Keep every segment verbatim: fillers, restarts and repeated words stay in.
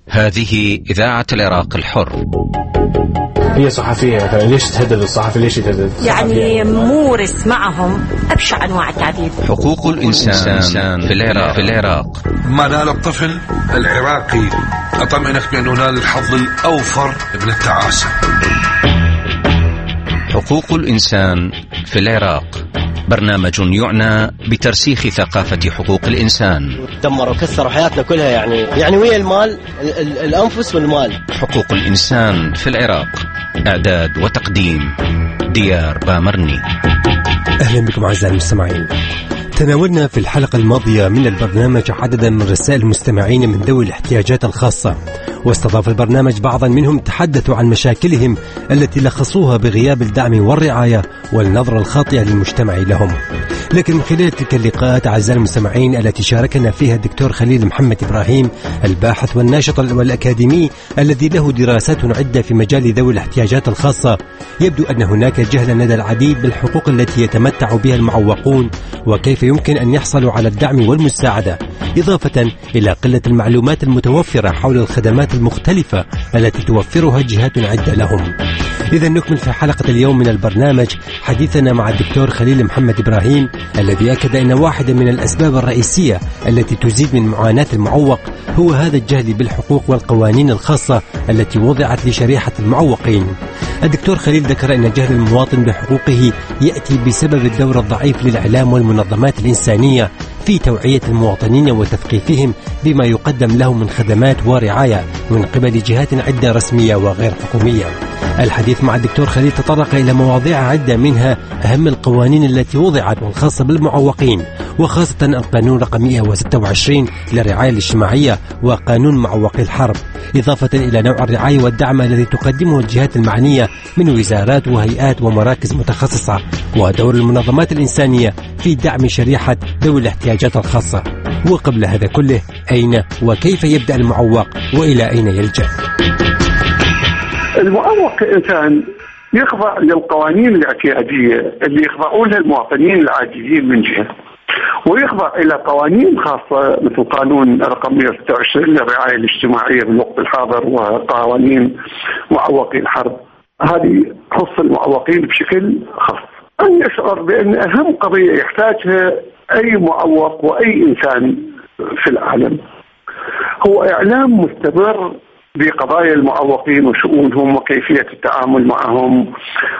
هذه إذاعة العراق الحر. هي صحفية، ليش تهدد الصحفي؟ ليش تهدد؟ يعني مورس معهم أبشع أنواع التعذيب. حقوق الإنسان في العراق في العراق ما نال الطفل العراقي أطمئنك بأنه نال الحظ الأوفر من التعاسة. حقوق الإنسان في العراق برنامج يعنى بترسيخ ثقافة حقوق الإنسان. دمروا كسروا حياتنا كلها، يعني يعني ويا المال ال ال الأنفس والمال. حقوق الإنسان في العراق، إعداد وتقديم ديار بامرني. أهلا بكم أعزائي المستمعين. تناولنا في الحلقة الماضية من البرنامج عددا من رسائل المستمعين من ذوي الاحتياجات الخاصة، واستضاف البرنامج بعضا منهم تحدثوا عن مشاكلهم التي لخصوها بغياب الدعم والرعاية والنظرة الخاطئة للمجتمع لهم. لكن من خلال تلك اللقاءات أعزائي المستمعين التي شاركنا فيها الدكتور خليل محمد إبراهيم، الباحث والناشط والأكاديمي الذي له دراسات عدة في مجال ذوي الاحتياجات الخاصة، يبدو أن هناك جهلا لدى العديد بالحقوق التي يتمتع بها المعوقون وكيف يمكن أن يحصلوا على الدعم والمساعدة، إضافة إلى قلة المعلومات المتوفرة حول الخدمات المختلفة التي توفرها جهات عدة لهم. إذا نكمل في حلقة اليوم من البرنامج حديثنا مع الدكتور خليل محمد إبراهيم، الذي أكد أن واحدة من الأسباب الرئيسية التي تزيد من معاناة المعوق هو هذا الجهل بالحقوق والقوانين الخاصة التي وضعت لشريحة المعوقين. الدكتور خليل ذكر أن جهل المواطن بحقوقه يأتي بسبب الدور الضعيف للإعلام والمنظمات الإنسانية في توعية المواطنين وتثقيفهم بما يقدم لهم من خدمات ورعاية من قبل جهات عدة رسمية وغير حكومية. الحديث مع الدكتور خليل تطرق إلى مواضيع عدة، منها أهم القوانين التي وضعت والخاصة بالمعوقين، وخاصة القانون رقم مئة وستة وعشرين للرعاية الاجتماعية وقانون معوقي الحرب، إضافة إلى نوع الرعاية والدعم الذي تقدمه الجهات المعنية من وزارات وهيئات ومراكز متخصصة، ودور المنظمات الإنسانية في دعم شريحة ذوي الاحتياجات الخاصة. وقبل هذا كله، أين وكيف يبدأ المعوق وإلى أين يلجأ؟ المعوق كإنسان يخضع للقوانين الاعتيادية اللي يخضعون لها المواطنين العاديين من جهة، ويخضع إلى قوانين خاصة مثل قانون رقم مئة وستة وعشرين للرعاية الاجتماعية بالوقت الحاضر، وقوانين معوقي الحرب. هذه تخص المعوقين بشكل خاص. أن يشعر بأن أهم قضية يحتاجها أي معوق وأي إنسان في العالم هو إعلام مستمر بقضايا المعوقين وشؤونهم وكيفية التعامل معهم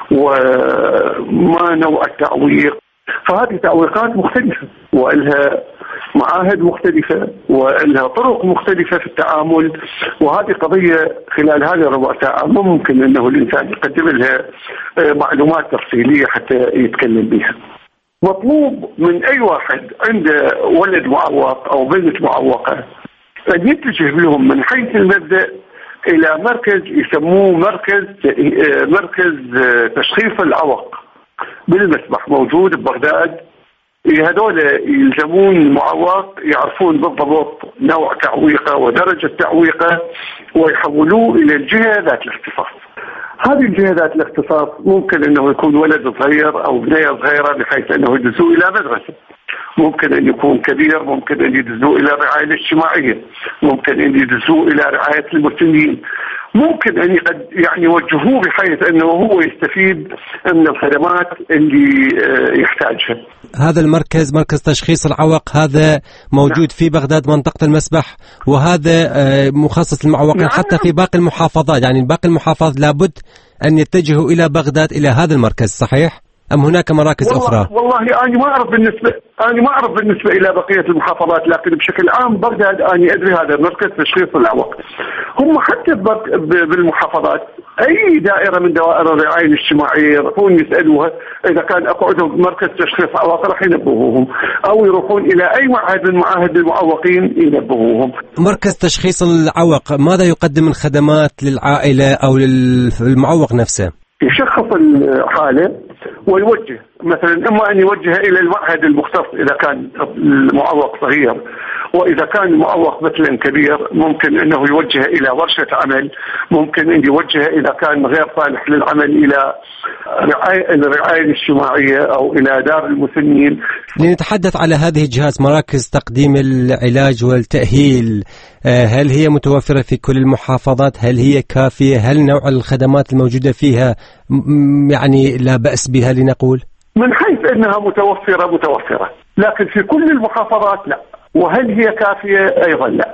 وما نوع التعويق. فهذه تعويقات مختلفة وإلها معاهد مختلفة وإلها طرق مختلفة في التعامل، وهذه قضية خلال هذه الربع ساعة ممكن أنه الإنسان يقدم لها معلومات تفصيلية حتى يتكلم بها. مطلوب من أي واحد عنده ولد معوق أو بنت معوقة أن يتجه لهم من حيث المبدأ إلى مركز يسموه مركز مركز تشخيص العوق بالمسبح، موجود ببغداد. هذول يلزمون المعوق يعرفون بالضبط نوع تعويقه ودرجة تعويقه ويحولوه إلى الجهة ذات الاختصاص. هذه الجهة ذات الاختصاص ممكن أنه يكون ولد صغير أو بنية صغيرة بحيث أنه يدزوه إلى مدرسة، ممكن أن يكون كبير، ممكن أن يدزوه إلى الرعاية الاجتماعية، ممكن أن يدزوه إلى رعاية المسنين، ممكن أن يعني يوجهوه بحيث أنه هو يستفيد من الخدمات اللي يحتاجها. هذا المركز مركز تشخيص العوق هذا موجود في بغداد منطقة المسبح، وهذا مخصص للمعوقين حتى في باقي المحافظات، يعني باقي المحافظات لابد أن يتجهوا إلى بغداد إلى هذا المركز، صحيح؟ أم هناك مراكز والله أخرى؟ والله أنا ما أعرف بالنسبة أنا ما أعرف بالنسبة إلى بقية المحافظات، لكن بشكل عام بغداد أنا أدري هذا مركز تشخيص العوق. هم حتى بالمحافظات أي دائرة من دوائر الرعاية الاجتماعية يروحون يسألوها إذا كان أقعدهم مركز تشخيص عوق راح ينبهوهم، أو يروحون إلى أي معهد من معاهد المعوقين ينبهوهم. مركز تشخيص العوق ماذا يقدم من خدمات للعائلة أو للمعوق نفسه؟ يشخص الحالة ويوجه، مثلا إما أن يوجه إلى المعهد المختص إذا كان المعوق صغير، وإذا كان المعوق مثلا كبير ممكن أنه يوجه إلى ورشة عمل، ممكن أن يوجه إذا كان غير صالح للعمل إلى الرعاية الاجتماعية أو إلى دار المسنين. لنتحدث على هذه الجهات، مراكز تقديم العلاج والتأهيل، هل هي متوفرة في كل المحافظات؟ هل هي كافية؟ هل نوع الخدمات الموجودة فيها يعني لا بأس بها لنقول؟ من حيث أنها متوفرة متوفرة، لكن في كل المحافظات لا. وهل هي كافية؟ أيضا لا،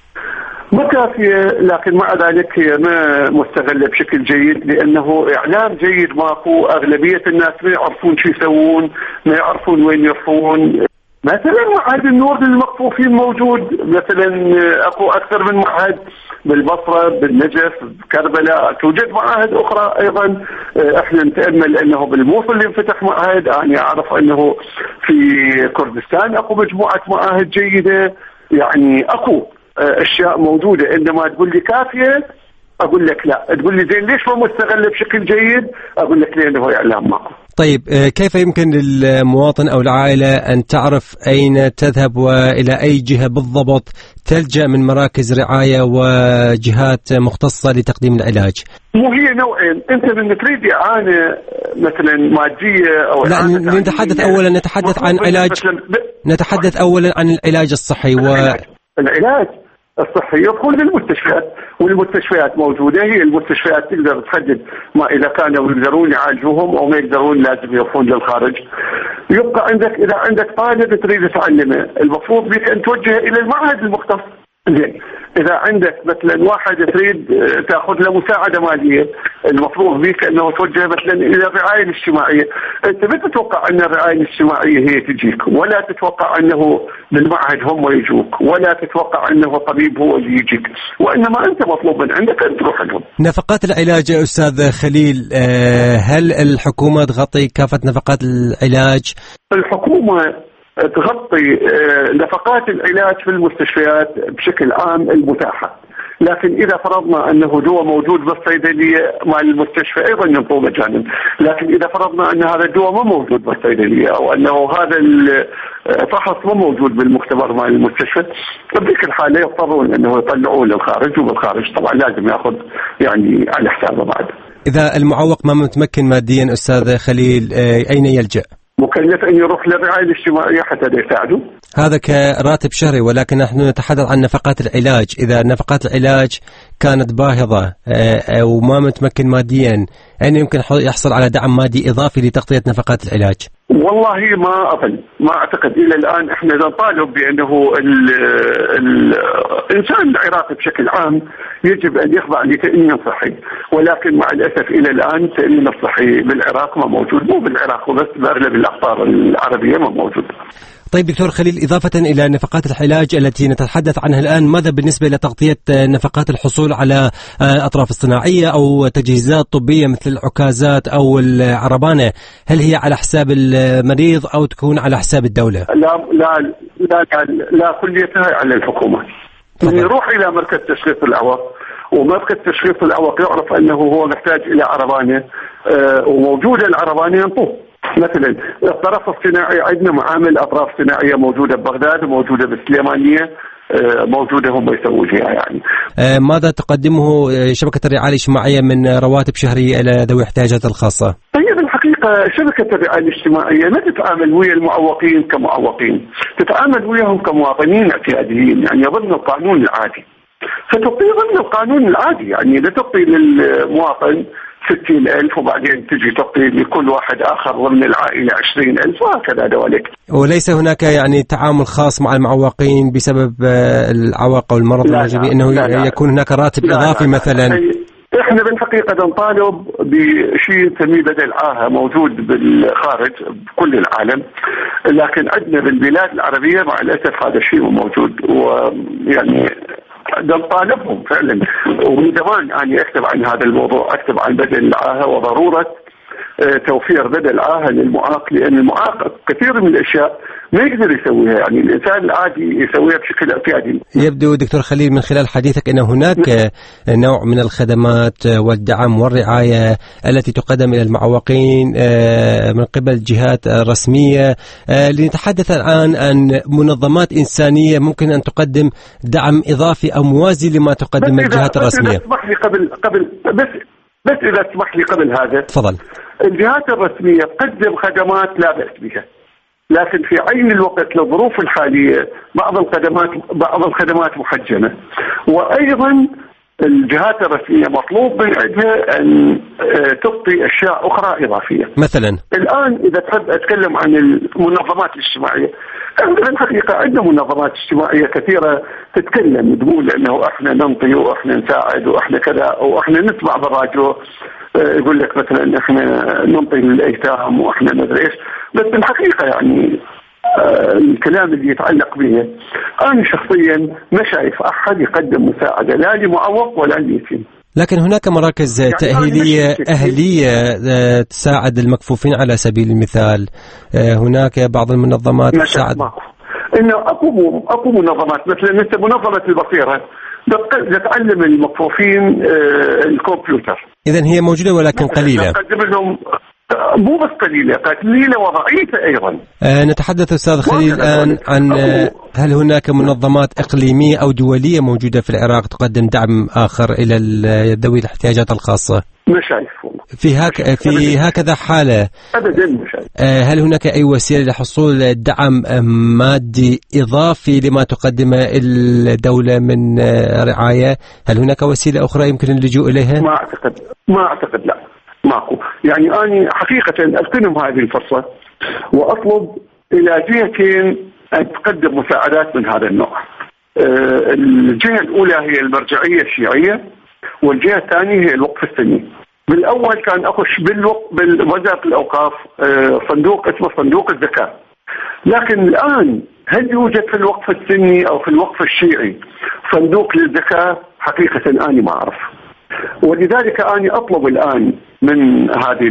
ما كافية، لكن مع ذلك هي ما مستغلة بشكل جيد، لأنه إعلام جيد ماكو. أغلبية الناس ما يعرفون شو يسوون، ما يعرفون وين يروحون. مثلا معهد النور للمكفوفين موجود، مثلا اكو اكثر من معهد بالبصره، بالنجف، بكربلاء، توجد معاهد اخرى ايضا. احنا نتامل انه بالموصل ينفتح معهد، انا اعرف انه في كردستان اكو مجموعه معاهد جيده، يعني اكو اشياء موجوده. عندما تقول لي كافيه اقول لك لا، تقول لي زين ليش ما مستغله بشكل جيد، اقول لك لانه اعلام ماكو. طيب كيف يمكن للمواطن أو العائلة أن تعرف أين تذهب وإلى أي جهة بالضبط تلجأ من مراكز رعاية وجهات مختصة لتقديم العلاج؟ مو هي نوعين، أنت من تريد إعانة مثلا مادية أو لا، نتحدث أولا نتحدث عن علاج، نتحدث أولا عن العلاج الصحي. والعلاج الصحي يدخل للمستشفيات، والمستشفيات موجودة، هي المستشفيات تقدر تحدد ما إذا كانوا يقدرون يعالجوهم أو ما يقدرون لازم يروحون للخارج. يبقى عندك إذا عندك طالب تريد تعلمه المفروض بك أن توجه إلى المعهد المختص. زين إذا عندك مثلا واحد تريد تأخذ له مساعدة مالية المفروض بك أنه توجه مثلا إلى الرعاية الاجتماعية. أنت ما تتوقع أن الرعاية الاجتماعية هي تجيك، ولا تتوقع أنه بالمعهد هم يجوك، ولا تتوقع أنه طبيب هو اللي يجيك، وإنما أنت مطلوب من عندك أن تروح لهم. نفقات العلاج يا أستاذ خليل، هل الحكومة تغطي كافة نفقات العلاج؟ الحكومة تغطي نفقات العلاج في المستشفيات بشكل عام المتاحة، لكن إذا فرضنا أنه دواء موجود بالصيدلية مع المستشفى أيضا ينطوه مجانا. لكن إذا فرضنا أن هذا الدواء ما موجود بالصيدلية أو أنه هذا الفحص ما موجود بالمختبر مع المستشفى، بذيك الحالة يضطرون أنه يطلعوه للخارج، وبالخارج طبعا لازم يأخذ يعني على حسابه بعد. إذا المعوق ما متمكن ماديا أستاذ خليل أين يلجأ؟ مكلف أن يروح للرعاية الاجتماعية حتى يساعده. هذا كراتب شهري، ولكن نحن نتحدث عن نفقات العلاج. إذا نفقات العلاج كانت باهظة وما متمكن ماديا، أين يمكن يحصل على دعم مادي إضافي لتغطية نفقات العلاج؟ والله ما أظن، ما أعتقد إلى الآن. إحنا نطالب بأنه الإنسان العراقي بشكل عام يجب أن يخضع لتأمين صحي، ولكن مع الأسف إلى الآن التأمين الصحي بالعراق ما موجود، مو بالعراق وبس، بأغلب الأقطار العربية ما موجود. طيب دكتور خليل، إضافة إلى نفقات العلاج التي نتحدث عنها الآن، ماذا بالنسبة لتغطية نفقات الحصول على أطراف الصناعية أو تجهيزات طبية مثل العكازات أو العربانة؟ هل هي على حساب المريض أو تكون على حساب الدولة؟ لا لا لا لا, لا كليتها على الحكومة. من يروح إلى مركز تشخيص الأعواق، ومركز تشخيص الأعواق يعرف أنه هو محتاج إلى عربانة وموجودة العربانة ينطوه. مثلا الطرف الصناعي عندنا معامل أطراف صناعية موجودة ببغداد وموجودة بالسليمانية، موجودة هم يسوون فيها يعني. ماذا تقدمه شبكة الرعاية الاجتماعية من رواتب شهرية إلى ذوي الاحتياجات الخاصة؟ طيب الحقيقة شبكة الرعاية الاجتماعية ما تتعامل ويا المعوقين كمعوقين، تتعامل وياهم كمواطنين اعتياديين، يعني يظن القانون العادي، فتعطي ضمن القانون العادي. يعني لا تعطي للمواطن ستين ألف وبعدين تجي تعطي لكل واحد آخر ضمن العائلة عشرين ألف وهكذا دوالك. وليس هناك يعني تعامل خاص مع المعوقين بسبب العواق أو المرض الموجود، أنه لا لا يكون هناك راتب لا إضافي لا لا مثلا؟ احنا بالحقيقة نطالب بشيء نسميه بدل عاهة موجود بالخارج بكل العالم، لكن عندنا بالبلاد العربية مع الأسف هذا الشيء موجود، ويعني نطالبهم فعلا. ومن زمان أنا أكتب عن هذا الموضوع، أكتب عن بدل العاهة وضرورة توفير بدل عاهة للمعاق، لأن المعاق كثير من الأشياء ما يقدر يسويها، يعني الإنسان العادي يسويها بشكل اعتيادي. يبدو دكتور خليل من خلال حديثك أن هناك نوع من الخدمات والدعم والرعاية التي تقدم إلى المعوقين من قبل جهات رسمية. لنتحدث الآن عن منظمات إنسانية ممكن أن تقدم دعم إضافي أو موازي لما تقدم الجهات الرسمية. بس تسمح لي قبل قبل بس بس إذا تسمح لي قبل هذا، تفضل. الجهات الرسمية تقدم خدمات لا بأس بها، لكن في عين الوقت للظروف الحالية بعض الخدمات بعض الخدمات محجمة، وأيضا الجهات الرسمية مطلوب من عندها أن تعطي أشياء أخرى إضافية. مثلا الآن إذا تحب أتكلم عن المنظمات الاجتماعية، في الحقيقة عندنا منظمات اجتماعية كثيرة تتكلم تقول أنه إحنا ننطي وإحنا نساعد وإحنا كذا، وإحنا نسمع بالراديو يقول لك مثلا إحنا ننطي للأيتام وإحنا ندري إيش، بس بالحقيقة يعني آه الكلام اللي يتعلق به أنا شخصيا ما شايف أحد يقدم مساعدة لا لمعوق ولا ليتيم. لكن هناك مراكز يعني تأهيلية أهلية تساعد المكفوفين على سبيل المثال، هناك بعض المنظمات تساعد. إنه أقوم أقوم منظمات مثلا مثل منظمة البصيرة تعلم المكفوفين الكمبيوتر. إذن هي موجودة ولكن قليلة. تقدم لهم مو بس قليلة، قليلة وضعيفة أيضا. أه نتحدث أستاذ خليل الآن عن هل هناك منظمات إقليمية أو دولية موجودة في العراق تقدم دعم آخر إلى ذوي الاحتياجات الخاصة؟ ما شايف في هك في هكذا حالة أبدا ما شايف. أه هل هناك أي وسيلة لحصول دعم مادي إضافي لما تقدمه الدولة من رعاية؟ هل هناك وسيلة أخرى يمكن اللجوء إليها؟ ما أعتقد ما أعتقد لا ماكو. يعني أنا حقيقة أغتنم هذه الفرصة وأطلب إلى جهتين أن تقدم مساعدات من هذا النوع. أه الجهة الأولى هي المرجعية الشيعية، والجهة الثانية هي الوقف السني. بالأول كان أخش بالوزارة الأوقاف أه صندوق اسمه صندوق الزكاة، لكن الآن هل يوجد في الوقف السني أو في الوقف الشيعي صندوق للزكاة؟ حقيقة أنا ما أعرف، ولذلك أنا أطلب الآن من هذه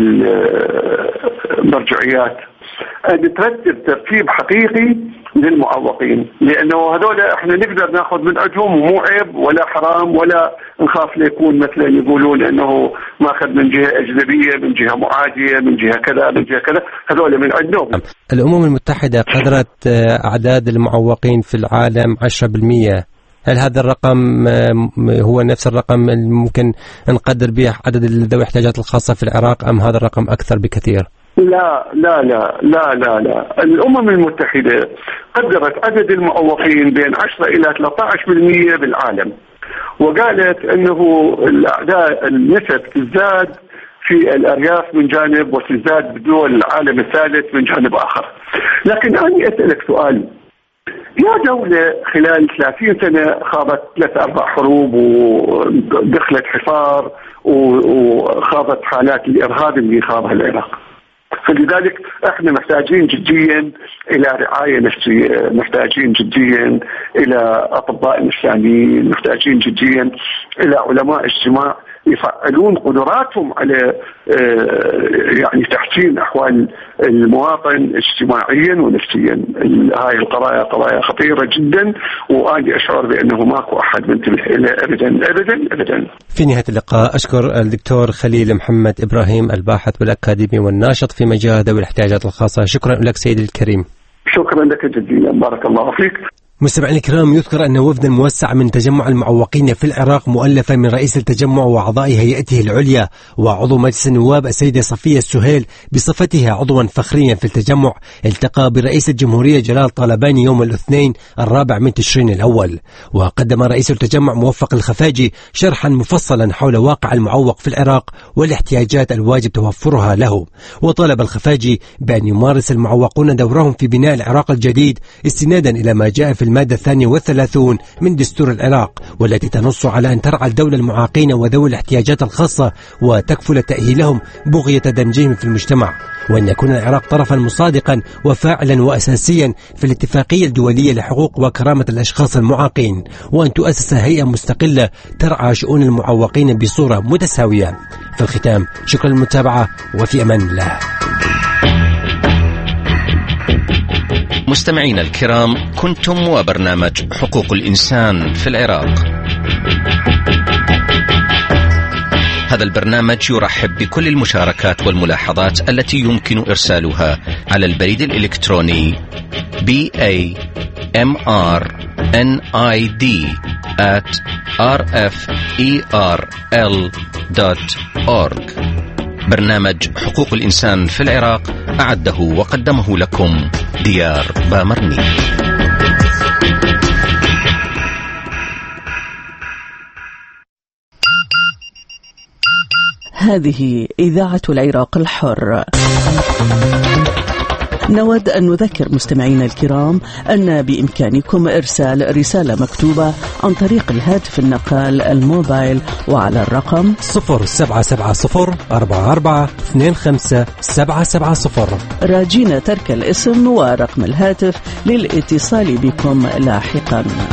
المرجعيات أن ترتب ترتيب حقيقي للمعوقين، لأنه هذول إحنا نقدر نأخذ من عندهم ومو عيب ولا حرام ولا نخاف ليكون مثلا يقولون أنه ماخذ من جهة أجنبية من جهة معادية من جهة كذا من جهة كذا، هذول من عندهم. الأمم المتحدة قدرت أعداد المعوقين في العالم عشرة بالمئة، هل هذا الرقم هو نفس الرقم الممكن نقدر به عدد ذوي الاحتياجات الخاصة في العراق أم هذا الرقم أكثر بكثير؟ لا لا لا لا لا لا الأمم المتحدة قدرت عدد المعوقين بين عشرة إلى ثلاثة عشر بالمئة بالعالم، وقالت أنه الأعداد النسب تزداد في الأرياف من جانب وتزداد بدول العالم الثالث من جانب آخر. لكن أنا أسألك سؤال، يا دولة خلال ثلاثين سنة خاضت ثلاث أربع حروب ودخلت حصار وخاضت حالات الإرهاب اللي خاضها العراق، فلذلك احنا محتاجين جديا الى رعاية نفسية، محتاجين جديا الى اطباء نفسانيين، محتاجين جديا الى علماء اجتماع يفعلون قدراتهم على يعني تحسين احوال المواطن اجتماعيا ونفسيا. هاي القضايا قضايا خطيرة جدا، وأنا أشعر بأنه ماكو أحد منتبه إليه أبدا أبدا أبدا. في نهاية اللقاء أشكر الدكتور خليل محمد إبراهيم الباحث بالأكاديمي والناشط في مجال ذوي الاحتياجات الخاصة. شكرا لك سيدي الكريم. شكرا لك جزيلا، بارك الله فيك. مستمعينا الكرام، يذكر أن وفدا موسع من تجمع المعوقين في العراق مؤلفا من رئيس التجمع وأعضاء هيئته العليا وعضو مجلس النواب السيدة صفية السهيل بصفتها عضوا فخريا في التجمع، التقى برئيس الجمهورية جلال طالباني يوم الاثنين الرابع من تشرين الأول، وقدم رئيس التجمع موفق الخفاجي شرحا مفصلا حول واقع المعوق في العراق والاحتياجات الواجب توفرها له، وطالب الخفاجي بأن يمارس المعوقون دورهم في بناء العراق الجديد استنادا إلى ما جاء في المادة الثانية والثلاثون من دستور العراق، والتي تنص على أن ترعى الدولة المعاقين وذوي الاحتياجات الخاصة وتكفل تأهيلهم بغية دمجهم في المجتمع، وأن يكون العراق طرفا مصادقا وفاعلا وأساسيا في الاتفاقية الدولية لحقوق وكرامة الأشخاص المعاقين، وأن تؤسس هيئة مستقلة ترعى شؤون المعوقين بصورة متساوية. في الختام شكرا للمتابعة وفي أمان الله. مستمعينا الكرام، كنتم وبرنامج حقوق الإنسان في العراق. هذا البرنامج يرحب بكل المشاركات والملاحظات التي يمكن إرسالها على البريد الإلكتروني بي إيه إم آر إن آي دي آت آر إف إي آر إل دوت أورج. برنامج حقوق الإنسان في العراق أعده وقدمه لكم ديار بامرني. هذه إذاعة العراق الحر. نود أن نذكر مستمعينا الكرام أن بإمكانكم إرسال رسالة مكتوبة عن طريق الهاتف النقال الموبايل وعلى الرقم صفر سبعة سبعة صفر أربعة أربعة اثنين خمسة سبعة سبعة صفر، راجين ترك الاسم ورقم الهاتف للاتصال بكم لاحقا.